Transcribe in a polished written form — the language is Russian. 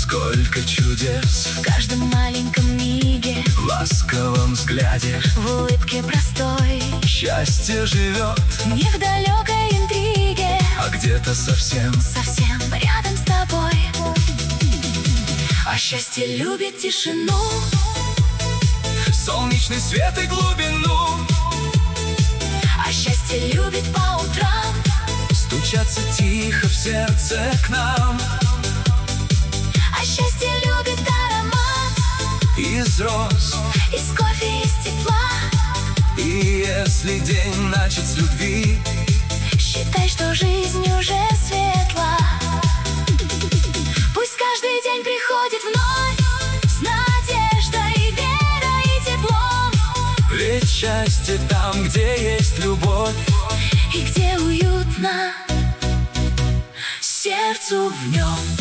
Сколько чудес в каждом маленьком миге, в ласковом взгляде, в улыбке простой. счастье живет Не в далекой интриге, а где-то совсем рядом с тобой. А счастье любит тишину, солнечный свет и глубину. а счастье любит по утрам Стучаться тихо в сердце к нам. А счастье любит аромат Из роз, из кофе, из тепла. и если день начат с любви, Считай, что жизнь уже светла. Пусть каждый день приходит вновь с надеждой, верой и теплом. ведь счастье там, где есть любовь, И где уютно сердцу в нем.